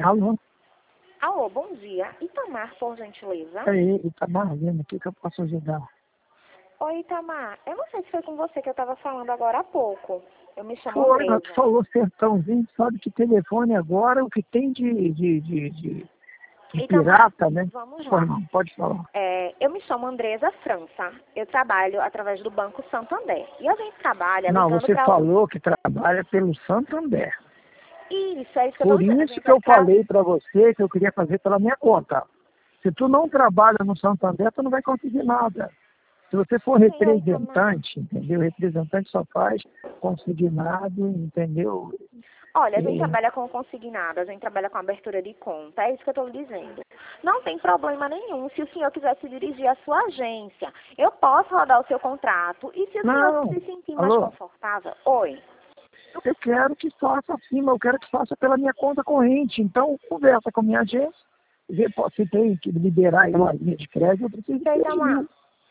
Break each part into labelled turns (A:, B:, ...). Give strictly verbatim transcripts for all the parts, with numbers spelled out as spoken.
A: Alô?
B: Alô, bom dia. Itamar, por gentileza.
A: Aí, Itamar, Lima, o que, que eu posso ajudar?
B: Oi, Itamar. Eu não sei se foi com você que eu estava falando agora há pouco. Eu me chamo
A: Foi, mas tu
B: Andresa.
A: falou sertãozinho, sabe que telefone agora, o que tem de, de, de, de, de
B: Itamar,
A: pirata, né?
B: vamos
A: Pode,
B: lá.
A: pode falar.
B: É, eu me chamo Andresa França. Eu trabalho através do Banco Santander. E a gente trabalha
A: Não,
B: ligando
A: você
B: para...
A: falou que trabalha pelo Santander.
B: Isso, é isso que eu estou
A: Por
B: dizendo. A
A: isso
B: gente
A: que
B: é
A: eu
B: tra...
A: falei para você que eu queria fazer pela minha conta. Se tu não trabalha no Santander, tu não vai conseguir nada. Se você for
B: Senhor Itamar.
A: representante, entendeu? Representante só faz consignado, entendeu?
B: Olha, a gente
A: E,
B: trabalha com consignado, a gente trabalha com abertura de conta, é isso que eu estou lhe dizendo. Não tem problema nenhum se o senhor quiser se dirigir à sua agência. Eu posso rodar o seu contrato e se o senhor
A: não,
B: se sentir mais
A: alô?
B: confortável... Oi.
A: Eu quero que faça assim, mas eu quero que faça pela minha conta corrente. Então, conversa com a minha agência, vê pô, se tem que liberar aí uma linha de crédito, eu preciso de
B: Sei,
A: três
B: Itamar,
A: mil.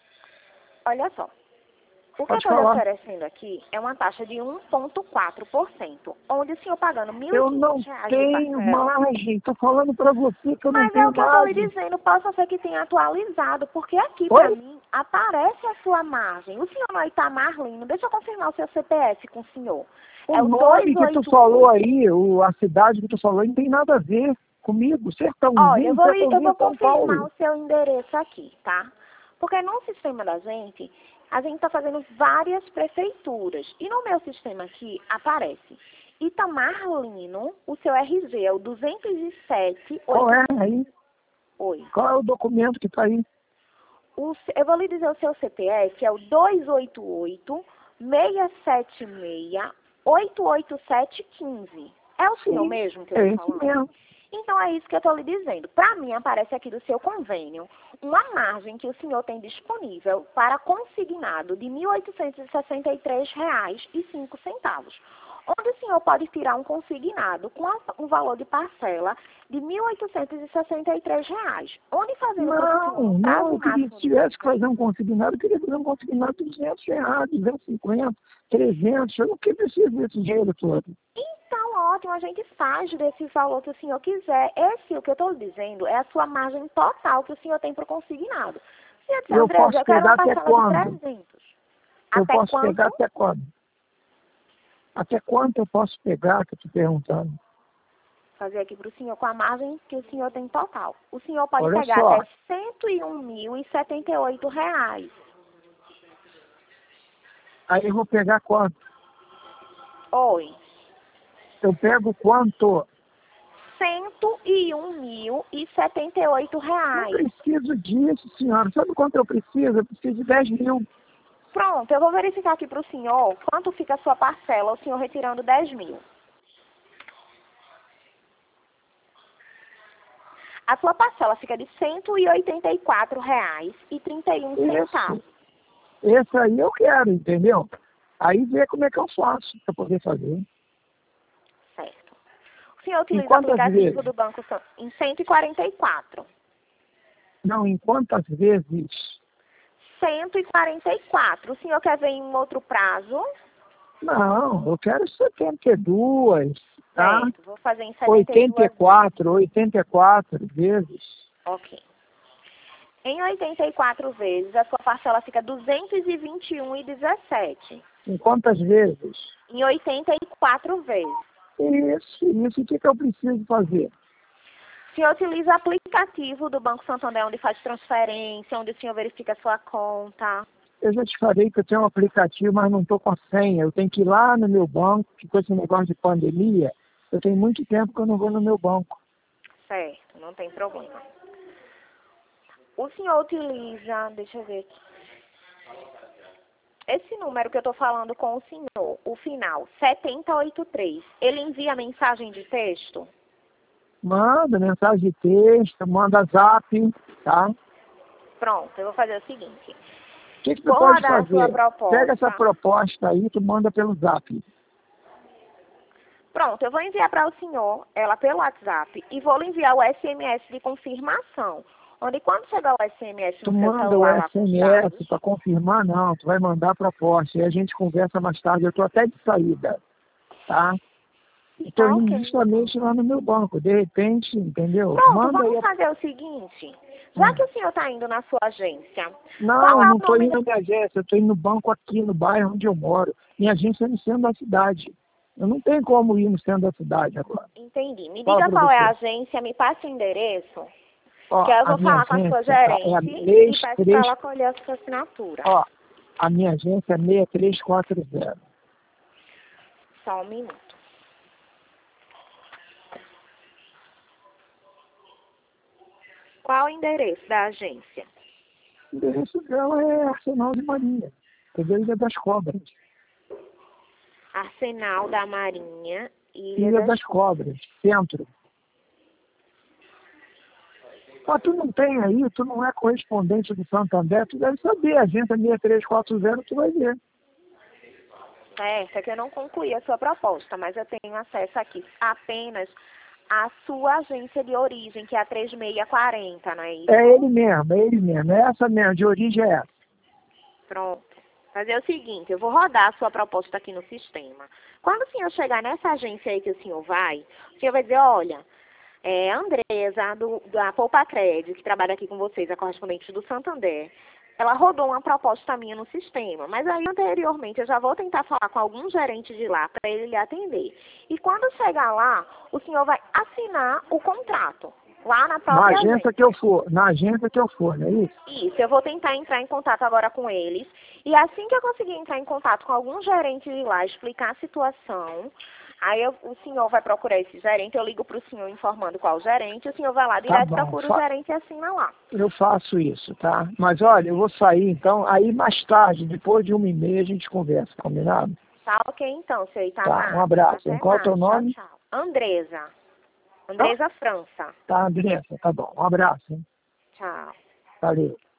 B: olha só. O que eu
A: Pode
B: estou lhe
A: falar.
B: oferecendo aqui é uma taxa de um vírgula quatro por cento, onde o senhor pagando mil e
A: Eu não
B: quinhentos reais de
A: tenho
B: parcela.
A: margem. Estou falando para você que eu não
B: Mas é o
A: tenho
B: que eu estou lhe
A: margem.
B: dizendo, possa ser que tenha atualizado, porque aqui para
A: Oi?
B: mim aparece a sua margem. O senhor não é Itamar Lino, deixa eu confirmar o seu C P F com o senhor.
A: O
B: É o
A: nome que tu
B: duzentos e oitenta e
A: falou
B: oito.
A: aí, o, a cidade que tu falou aí, não tem nada a ver comigo.
B: Olha, eu
A: Sertãozinho,
B: vou, lhe- eu
A: Sertãozinho
B: vou
A: é São
B: confirmar
A: Paulo.
B: o seu endereço aqui, tá? Porque no sistema da gente, a gente está fazendo várias prefeituras. E no meu sistema aqui aparece Itamar Lino, o seu R Z é o duzentos e sete
A: Qual é aí?
B: Oi.
A: Qual é o documento que está aí?
B: O, c- eu vou lhe dizer o seu C P F, é o dois oito oito, seis sete seis, oito oito sete um cinco. É o senhor
A: Sim,
B: mesmo que eu
A: é
B: estou
A: esse
B: falando?
A: mesmo.
B: Então é isso que eu estou lhe dizendo. Para mim aparece aqui do seu convênio uma margem que o senhor tem disponível para consignado de mil oitocentos e sessenta e três reais e cinco centavos. Onde o senhor pode tirar um consignado com a- um valor de parcela de mil oitocentos e sessenta e três reais. Onde fazendo para o senhor
A: Não,
B: no
A: não,
B: prazo
A: eu queria, se
B: máximo de
A: tivesse que
B: vinte
A: fazer um consignado, eu queria fazer um consignado de duzentos reais, duzentos e cinquenta, trezentos, eu não que preciso desse dinheiro todo.
B: Então, ótimo, a gente faz desse valor que o senhor quiser. Esse, o que eu estou lhe dizendo, é a sua margem total que o senhor tem para o consignado. Se eu disser,
A: Eu
B: André,
A: posso
B: eu quero
A: pegar
B: uma
A: até
B: parcela de
A: quando?
B: trezentos.
A: Eu
B: Até
A: posso pegar
B: quanto?
A: até quando? Até quanto eu posso pegar, que eu estou perguntando?
B: Fazer aqui para o senhor com a margem que o senhor tem total. O senhor pode
A: Olha
B: pegar
A: só,
B: até cento e um mil e setenta e oito reais.
A: aí eu vou pegar quanto?
B: Oi.
A: Eu pego quanto?
B: cento e um mil e setenta e oito
A: Não
B: reais.
A: preciso disso, senhora. Sabe quanto eu preciso? Eu preciso de dez mil.
B: Pronto, eu vou verificar aqui para o senhor quanto fica a sua parcela, o senhor retirando dez mil. A sua parcela fica de cento e oitenta e quatro reais e trinta e um centavos.
A: Isso. Esse aí eu quero, entendeu? Aí vê como é que eu faço para poder fazer.
B: Certo. O senhor
A: Em
B: utiliza o
A: quantas
B: aplicativo
A: vezes?
B: do Banco San- em cento e quarenta e quatro.
A: Não, em quantas vezes?
B: cento e quarenta e quatro. O senhor quer ver em outro prazo?
A: Não, eu quero setenta e duas, tá?
B: Certo, vou fazer em setenta e
A: oitenta e
B: duas vezes.
A: quatro, oitenta e quatro vezes.
B: Ok. Em oitenta e quatro vezes, a sua parcela fica duzentos e vinte e um reais e dezessete.
A: Em quantas vezes?
B: Em oitenta e quatro vezes.
A: Isso, isso. O que, que eu preciso fazer?
B: O senhor utiliza o aplicativo do Banco Santander, onde faz transferência, onde o senhor verifica a sua conta.
A: Eu já te falei que eu tenho um aplicativo, mas não estou com a senha. Eu tenho que ir lá no meu banco, que com esse negócio de pandemia, eu tenho muito tempo que eu não vou no meu banco.
B: Certo, não tem problema. O senhor utiliza, deixa eu ver aqui. Esse número que eu estou falando com o senhor, o final, setenta e oitenta e três, ele envia mensagem de texto?
A: Manda mensagem de texto, manda zap, tá?
B: Pronto, eu vou fazer o seguinte.
A: O que, que tu
B: Vou
A: pode
B: rodar a sua
A: fazer? Pega essa
B: proposta.
A: proposta aí, tu manda pelo zap.
B: Pronto, eu vou enviar para o senhor ela pelo WhatsApp e vou lhe enviar o S M S de confirmação. Onde quando chegar o S M S
A: Tu
B: no seu
A: manda o
B: celular lá com os
A: S M S
B: dados,
A: para confirmar, não. Tu vai mandar a proposta e a gente conversa mais tarde. Eu tô até de saída, tá? Estou
B: Tá,
A: indo
B: ok.
A: justamente lá no meu banco. De repente, entendeu?
B: Pronto,
A: Manda aí.
B: vamos
A: a-
B: fazer o seguinte. Já
A: Hum.
B: que o senhor está indo na sua agência,
A: Não,
B: qual é
A: não
B: o
A: estou
B: nome
A: indo
B: da...
A: na minha agência. Eu estou indo no banco aqui no bairro onde eu moro. Minha agência é no centro da cidade. Eu não tenho como ir no centro da cidade agora.
B: Entendi. Me
A: Fala
B: diga
A: para
B: qual é a
A: você.
B: agência, me passe o endereço,
A: Ó,
B: que aí eu
A: a
B: vou
A: minha
B: falar com a sua
A: agência tá, é a
B: gerente e peço para
A: seis três.
B: ela colher a sua assinatura.
A: Ó, a minha agência é seis três quatro zero.
B: Só um minuto. Qual o endereço da agência?
A: O endereço dela é Arsenal de Marinha. Entendeu? Ilha das Cobras.
B: Arsenal da Marinha, Ilha,
A: Ilha
B: das...
A: das Cobras, centro. Mas tu não tem aí, tu não é correspondente do Santander, tu deve saber. A agência seis três quatro zero, tu vai ver.
B: Certo, é que eu não concluí a sua proposta, mas eu tenho acesso aqui apenas à sua agência de origem, que é a três seis quatro zero, não é isso?
A: É ele mesmo, é ele mesmo. É essa mesmo, de origem é essa.
B: Pronto. Fazer o seguinte, eu vou rodar a sua proposta aqui no sistema. Quando o senhor chegar nessa agência aí que o senhor vai, o senhor vai dizer, olha, é a Andresa, do, da Poupa Crédito, que trabalha aqui com vocês, a correspondente do Santander, ela rodou uma proposta minha no sistema, mas aí anteriormente eu já vou tentar falar com algum gerente de lá para ele lhe atender. E quando chegar lá, o senhor vai assinar o contrato, lá na
A: Na
B: própria
A: agência
B: agência.
A: que eu for, na agência que eu for, não é isso?
B: Isso, eu vou tentar entrar em contato agora com eles. E assim que eu conseguir entrar em contato com algum gerente de lá, explicar a situação, aí eu- o senhor vai procurar esse gerente, eu ligo para o senhor informando qual o gerente, o senhor vai lá
A: Tá
B: direto,
A: bom,
B: procura o
A: fa-
B: gerente e assina lá.
A: eu faço isso, tá? Mas olha, eu vou sair, então, aí mais tarde, depois de uma e meia, a gente conversa, combinado?
B: Tá ok então, seu
A: Tá, um
B: Itamar.
A: abraço.
B: Até
A: Qual é o teu
B: mais. Tchau,
A: nome?
B: tchau. Andresa.
A: Tá,
B: Andresa França.
A: tá, Andressa, tá bom. Um abraço, hein?
B: Tchau.
A: Valeu.